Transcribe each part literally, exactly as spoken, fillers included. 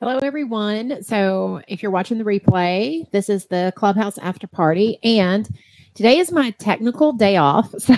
Hello, everyone. So, if you're watching the replay, this is the Clubhouse after party, and today is my technical day off. So,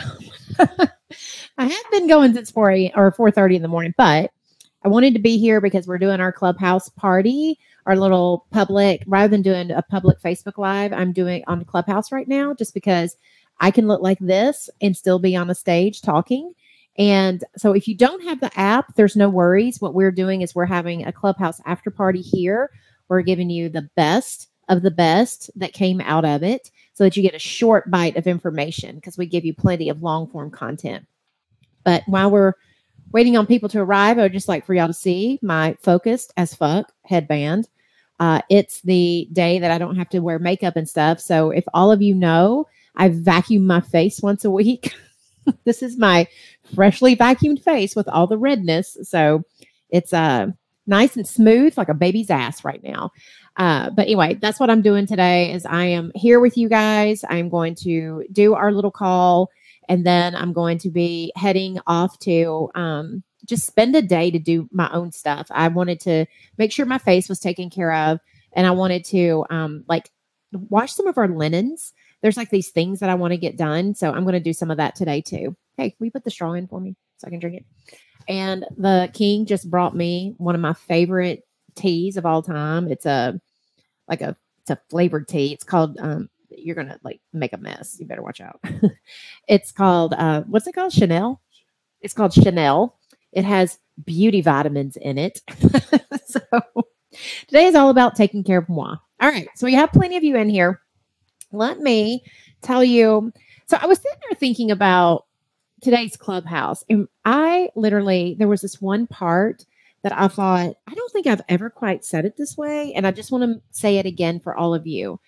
I have been going since four a, or four thirty in the morning, but I wanted to be here because we're doing our Clubhouse party, our little public. Rather than doing a public Facebook Live, I'm doing on Clubhouse right now, just because I can look like this and still be on a stage talking. And so if you don't have the app, there's no worries. What we're doing is we're having a Clubhouse after party here. We're giving you the best of the best that came out of it so that you get a short bite of information because we give you plenty of long form content. But while we're waiting on people to arrive, I would just like for y'all to see my focused as fuck headband. Uh, it's the day that I don't have to wear makeup and stuff. So if all of you know, I vacuum my face once a week. This is my freshly vacuumed face with all the redness. So it's uh, nice and smooth like a baby's ass right now. Uh, but anyway, that's what I'm doing today is I am here with you guys. I'm going to do our little call, and then I'm going to be heading off to um, just spend a day to do my own stuff. I wanted to make sure my face was taken care of, and I wanted to um, like wash some of our linens. There's like these things that I want to get done. So I'm going to do some of that today too. Hey, will you put the straw in for me so I can drink it? And the king just brought me one of my favorite teas of all time. It's a, like a, it's a flavored tea. It's called, um, you're going to like make a mess. You better watch out. It's called, uh, what's it called? Chanel. It's called Chanel. It has beauty vitamins in it. So today is all about taking care of moi. All right. So we have plenty of you in here. Let me tell you. So I was sitting there thinking about today's Clubhouse, and I literally, there was this one part that I thought, I don't think I've ever quite said it this way. And I just want to say it again for all of you.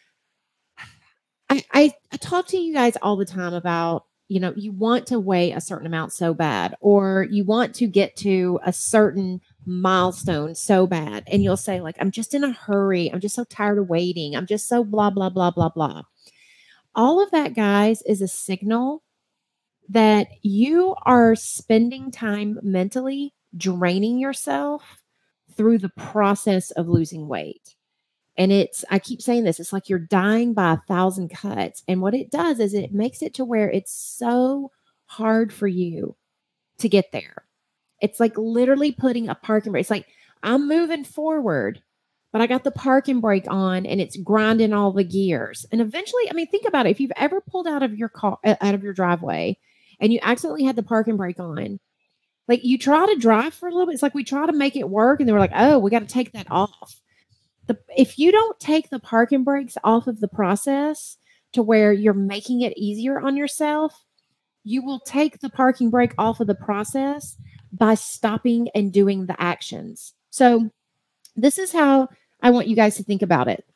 I, I, I talk to you guys all the time about, you know, you want to weigh a certain amount so bad, or you want to get to a certain milestone so bad. And you'll say, like, I'm just in a hurry. I'm just so tired of waiting. I'm just so blah, blah, blah, blah, blah. All of that, guys, is a signal that you are spending time mentally draining yourself through the process of losing weight. And it's, I keep saying this, it's like you're dying by a thousand cuts. And what it does is it makes it to where it's so hard for you to get there. It's like literally putting a parking brake. It's like I'm moving forward, but I got the parking brake on and it's grinding all the gears. And eventually, I mean, think about it. If you've ever pulled out of your car, out of your driveway and you accidentally had the parking brake on, like you try to drive for a little bit. It's like we try to make it work and they were like, oh, we got to take that off. The, if you don't take the parking brakes off of the process to where you're making it easier on yourself, you will take the parking brake off of the process by stopping and doing the actions. So this is how I want you guys to think about it.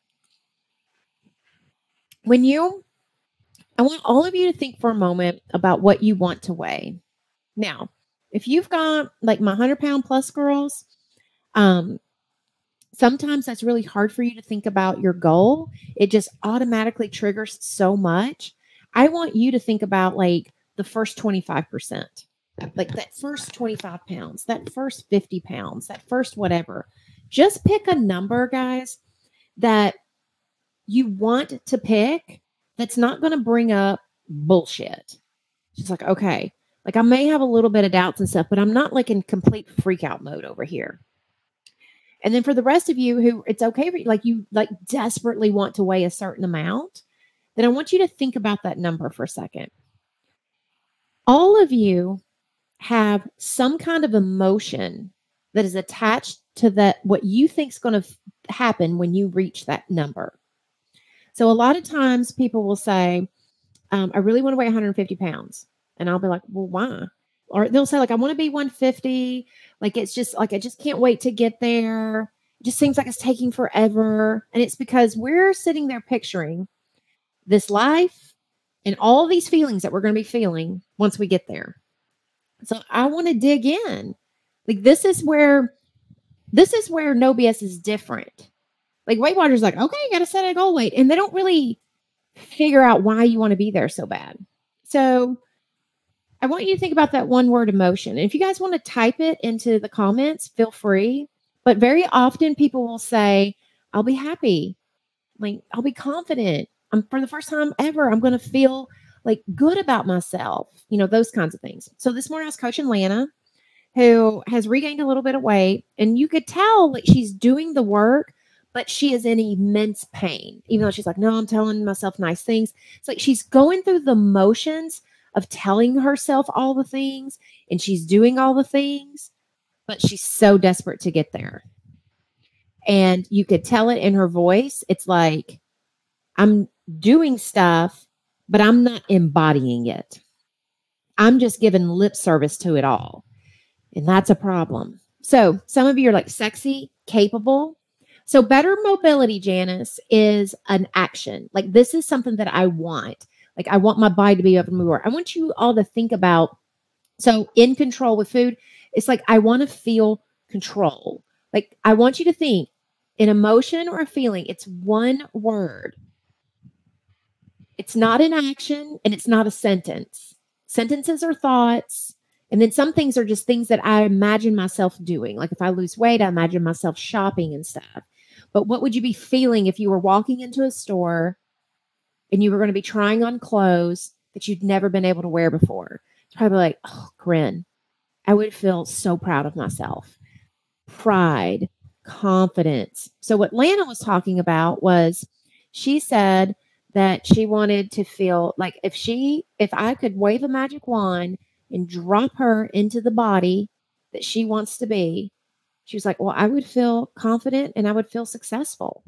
When you, I want all of you to think for a moment about what you want to weigh. Now, if you've got like my one hundred pound plus girls, um, sometimes that's really hard for you to think about your goal. It just automatically triggers so much. I want you to think about like the first twenty-five percent. Like that first twenty-five pounds, that first fifty pounds, that first whatever. Just pick a number, guys, that you want to pick that's not going to bring up bullshit. Just like, okay, like I may have a little bit of doubts and stuff, but I'm not like in complete freak out mode over here. And then for the rest of you who it's okay for you, like you like desperately want to weigh a certain amount, then I want you to think about that number for a second. All of you have some kind of emotion that is attached to that, what you think is going to f- happen when you reach that number. So a lot of times people will say, um, I really want to weigh one hundred fifty pounds. And I'll be like, well, why? Or they'll say like, I want to be one fifty. Like, it's just like, I just can't wait to get there. It just seems like it's taking forever. And it's because we're sitting there picturing this life and all these feelings that we're going to be feeling once we get there. So I want to dig in. Like this is where this is where No B S is different. Like Weight Watchers like, okay, you got to set a goal weight. And they don't really figure out why you want to be there so bad. So I want you to think about that one word emotion. And if you guys want to type it into the comments, feel free. But very often people will say, I'll be happy. Like, I'll be confident. I'm for the first time ever, I'm going to feel like good about myself, you know, those kinds of things. So this morning I was coaching Lana, who has regained a little bit of weight, and you could tell like she's doing the work, but she is in immense pain, even though she's like, no, I'm telling myself nice things. It's like she's going through the motions of telling herself all the things, and she's doing all the things, but she's so desperate to get there. And you could tell it in her voice. It's like, I'm doing stuff, but I'm not embodying it. I'm just giving lip service to it all. And that's a problem. So some of you are like sexy, capable. So better mobility, Janice, is an action. Like this is something that I want. Like I want my body to be able to move. I want you all to think about, so in control with food, it's like I want to feel control. Like I want you to think an emotion or a feeling, it's one word. It's not an action and it's not a sentence. Sentences are thoughts. And then some things are just things that I imagine myself doing. Like if I lose weight, I imagine myself shopping and stuff. But what would you be feeling if you were walking into a store and you were going to be trying on clothes that you'd never been able to wear before? It's probably like, oh, Corinne, I would feel so proud of myself. Pride, confidence. So what Lana was talking about was she said that she wanted to feel like if she, if I could wave a magic wand and drop her into the body that she wants to be, she was like, well, I would feel confident and I would feel successful.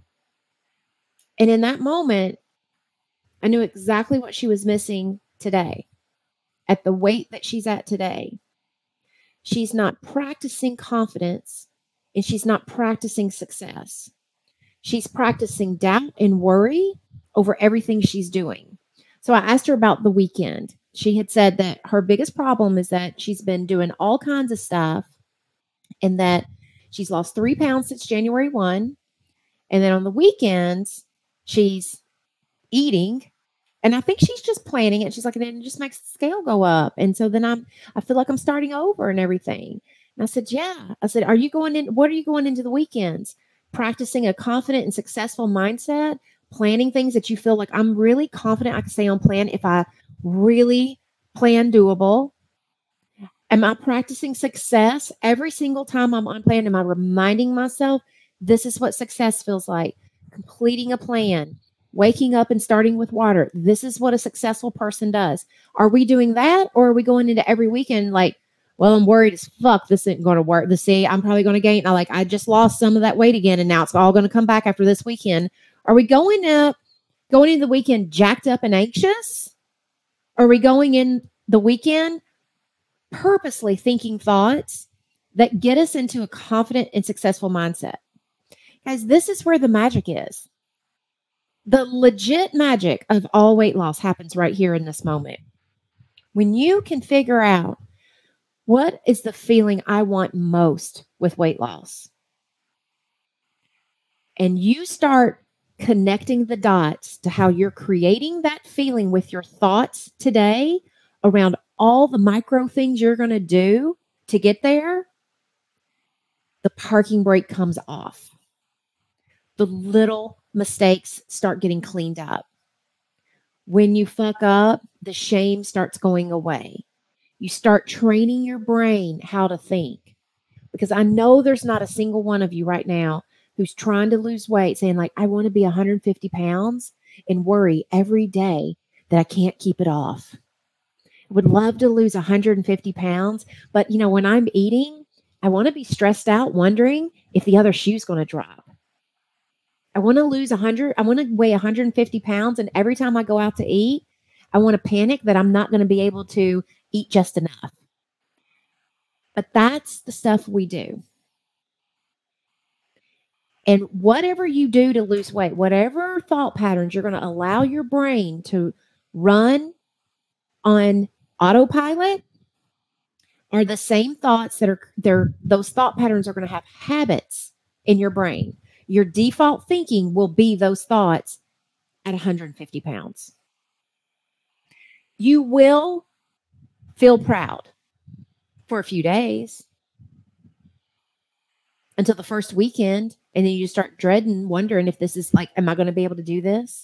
And in that moment, I knew exactly what she was missing today at the weight that she's at today. She's not practicing confidence and she's not practicing success. She's practicing doubt and worry over everything she's doing. So I asked her about the weekend. She had said that her biggest problem is that she's been doing all kinds of stuff and that she's lost three pounds since January first. And then on the weekends, she's eating. And I think she's just planning it. She's like, and then it just makes the scale go up. And so then I'm, I feel like I'm starting over and everything. And I said, yeah. I said, are you going in? What are you going into the weekends? Practicing a confident and successful mindset, planning things that you feel like I'm really confident I can stay on plan if I really plan doable. Am I practicing success every single time I'm on plan? Am I reminding myself this is what success feels like? Completing a plan, waking up and starting with water. This is what a successful person does. Are we doing that? Or are we going into every weekend like, well, I'm worried as fuck this isn't going to work. The see, I'm probably going to gain. I like, I just lost some of that weight again, and now it's all going to come back after this weekend. Are we going up, going into the weekend jacked up and anxious? Are we going in the weekend purposely thinking thoughts that get us into a confident and successful mindset? Guys, this is where the magic is. The legit magic of all weight loss happens right here in this moment. When you can figure out what is the feeling I want most with weight loss, and you start connecting the dots to how you're creating that feeling with your thoughts today around all the micro things you're going to do to get there, the parking brake comes off. The little mistakes start getting cleaned up. When you fuck up, the shame starts going away. You start training your brain how to think. Because I know there's not a single one of you right now who's trying to lose weight saying like, I want to be one hundred fifty pounds and worry every day that I can't keep it off. I would love to lose one hundred fifty pounds, but you know, when I'm eating, I want to be stressed out wondering if the other shoe's going to drop. I want to lose one hundred, I want to weigh one hundred fifty pounds, and every time I go out to eat, I want to panic that I'm not going to be able to eat just enough. But that's the stuff we do. And whatever you do to lose weight, whatever thought patterns you're going to allow your brain to run on autopilot are the same thoughts that are there. Those thought patterns are going to have habits in your brain. Your default thinking will be those thoughts at one hundred fifty pounds. You will feel proud for a few days. until the first weekend. And then you start dreading, wondering if this is like, am I going to be able to do this?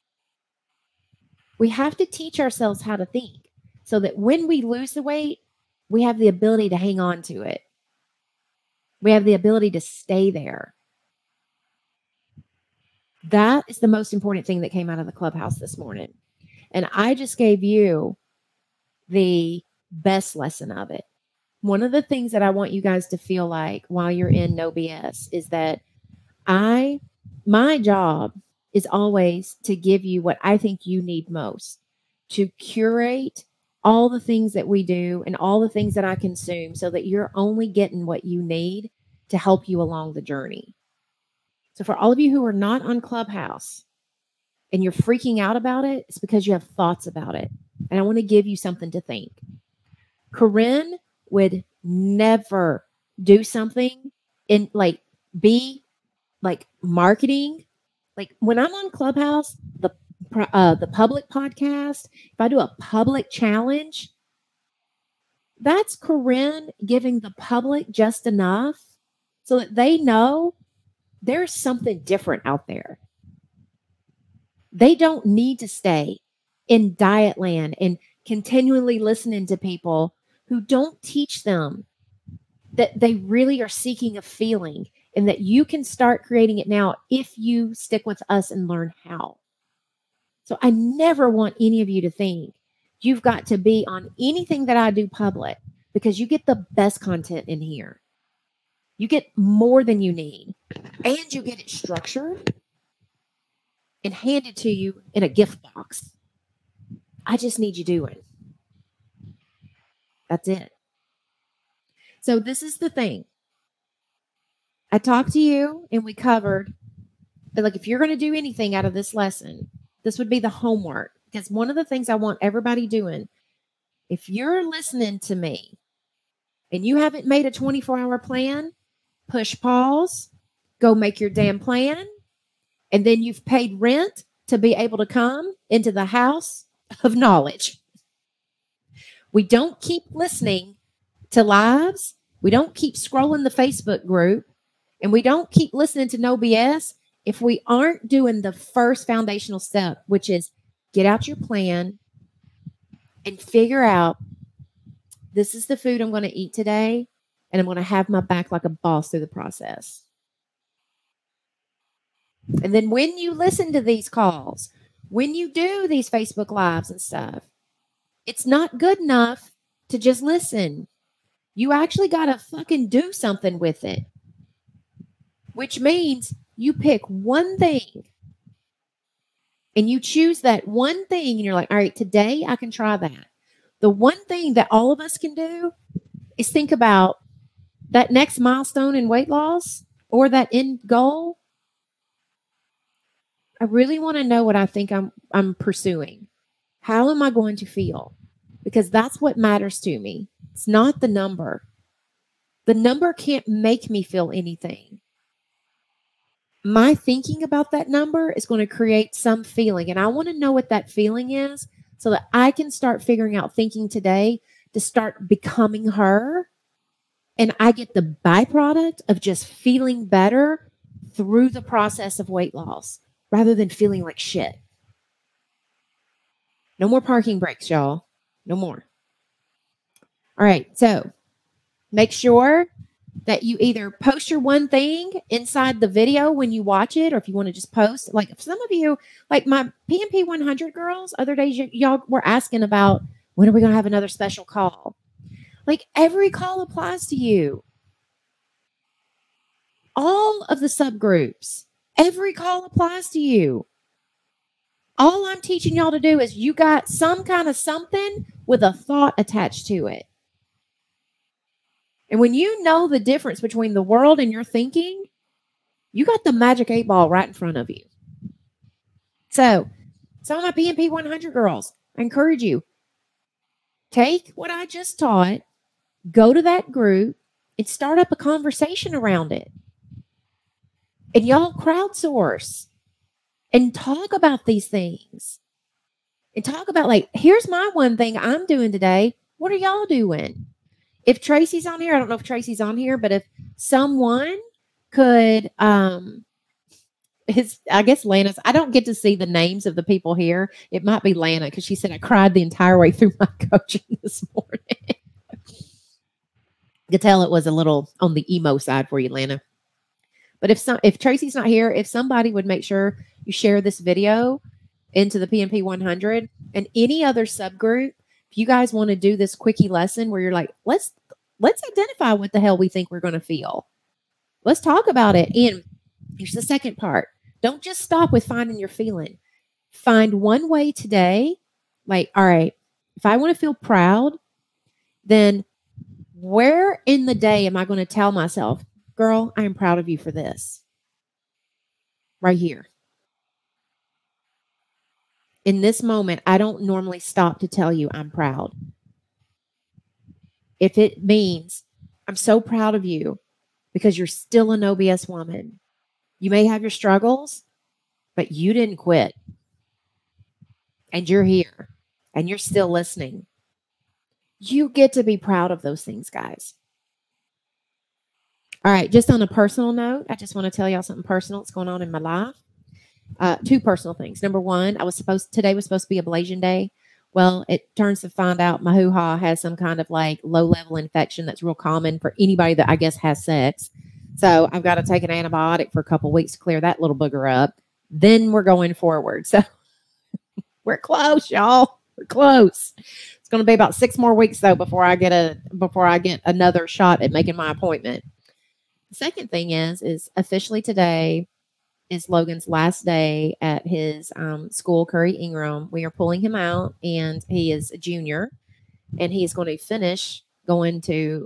We have to teach ourselves how to think so that when we lose the weight, we have the ability to hang on to it. We have the ability to stay there. That is the most important thing that came out of the clubhouse this morning. And I just gave you the best lesson of it. One of the things that I want you guys to feel like while you're in No B S is that I, my job is always to give you what I think you need most, to curate all the things that we do and all the things that I consume so that you're only getting what you need to help you along the journey. So for all of you who are not on Clubhouse and you're freaking out about it, it's because you have thoughts about it. And I want to give you something to think. Corinne would never do something in like be like marketing. Like when I'm on Clubhouse, the uh, the public podcast, if I do a public challenge, that's Corinne giving the public just enough so that they know there's something different out there. They don't need to stay in diet land and continually listening to people who don't teach them that they really are seeking a feeling and that you can start creating it now if you stick with us and learn how. So I never want any of you to think you've got to be on anything that I do public because you get the best content in here. You get more than you need and you get it structured and handed to you in a gift box. I just need you doing. That's it. So this is the thing. I talked to you and we covered, like if you're going to do anything out of this lesson, this would be the homework. Because one of the things I want everybody doing, if you're listening to me and you haven't made a twenty-four hour plan, push pause, go make your damn plan. And then you've paid rent to be able to come into the house of knowledge. We don't keep listening to lives. We don't keep scrolling the Facebook group. And we don't keep listening to No B S if we aren't doing the first foundational step, which is get out your plan and figure out this is the food I'm going to eat today. And I'm going to have my back like a boss through the process. And then when you listen to these calls, when you do these Facebook Lives and stuff, it's not good enough to just listen. You actually got to fucking do something with it, which means you pick one thing and you choose that one thing and you're like, all right, today I can try that. The one thing that all of us can do is think about that next milestone in weight loss or that end goal. I really want to know what I think I'm I'm pursuing. How am I going to feel? Because that's what matters to me. It's not the number. The number can't make me feel anything. My thinking about that number is going to create some feeling. And I want to know what that feeling is so that I can start figuring out thinking today to start becoming her. And I get the byproduct of just feeling better through the process of weight loss rather than feeling like shit. No more parking brakes, y'all. No more. All right. So make sure that you either post your one thing inside the video when you watch it, or if you want to just post, like some of you, like my P M P one hundred girls, other days y- y'all were asking about when are we going to have another special call? Like every call applies to you. All of the subgroups, every call applies to you. All I'm teaching y'all to do is you got some kind of something with a thought attached to it. And when you know the difference between the world and your thinking, you got the magic eight ball right in front of you. So, some of my P M P one hundred girls, I encourage you, take what I just taught, go to that group, and start up a conversation around it. And y'all crowdsource and talk about these things. And talk about, like, here's my one thing I'm doing today. What are y'all doing? If Tracy's on here, I don't know if Tracy's on here, but if someone could um his I guess Lana's I don't get to see the names of the people here. It might be Lana because she said I cried the entire way through my coaching this morning. You could tell it was a little on the emo side for you, Lana. But if some if Tracy's not here, if somebody would make sure you share this video into the P M P one hundred and any other subgroup, if you guys want to do this quickie lesson where you're like, let's let's identify what the hell we think we're going to feel. Let's talk about it. And here's the second part. Don't just stop with finding your feeling. Find one way today. Like, all right, if I want to feel proud, then where in the day am I going to tell myself, girl, I am proud of you for this? Right here. In this moment, I don't normally stop to tell you I'm proud. If it means I'm so proud of you because you're still an O B S woman. You may have your struggles, but you didn't quit. And you're here. And you're still listening. You get to be proud of those things, guys. All right, just on a personal note, I just want to tell y'all something personal that's going on in my life. Uh, two personal things. Number one, I was supposed today was supposed to be ablation day. Well, it turns to find out my hoo-ha has some kind of like low-level infection that's real common for anybody that I guess has sex. So I've got to take an antibiotic for a couple of weeks to clear that little booger up. Then we're going forward. So we're close, y'all. We're close. It's going to be about six more weeks though before I get a before I get another shot at making my appointment. The second thing is is officially today is Logan's last day at his um, school, Curry Ingram. We are pulling him out, and he is a junior, and he's going to finish going to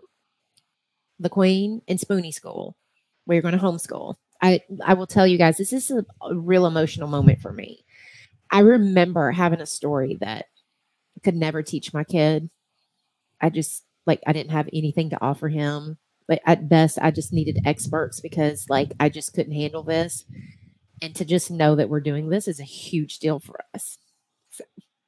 the Queen and Spoonie School. We're going to homeschool. I, I will tell you guys, this is a, a real emotional moment for me. I remember having a story that I could never teach my kid. I just, like, I didn't have anything to offer him. But at best, I just needed experts because, like, I just couldn't handle this. And to just know that we're doing this is a huge deal for us. So,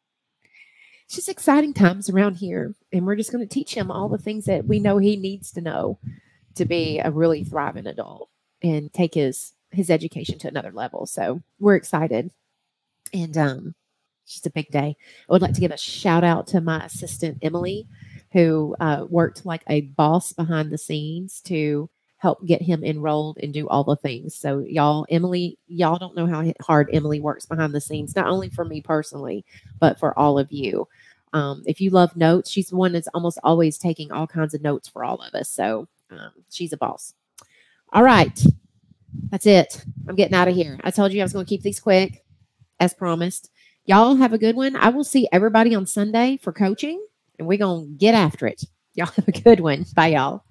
it's just exciting times around here. And we're just going to teach him all the things that we know he needs to know to be a really thriving adult and take his his education to another level. So we're excited. And um, it's just a big day. I would like to give a shout out to my assistant, Emily, who uh, worked like a boss behind the scenes to help get him enrolled and do all the things. So y'all, Emily, y'all don't know how hard Emily works behind the scenes, not only for me personally, but for all of you. Um, if you love notes, she's the one that's almost always taking all kinds of notes for all of us. So um, she's a boss. All right. That's it. I'm getting out of here. I told you I was going to keep these quick as promised. Y'all have a good one. I will see everybody on Sunday for coaching, and we're going to get after it. Y'all have a good one. Bye, y'all.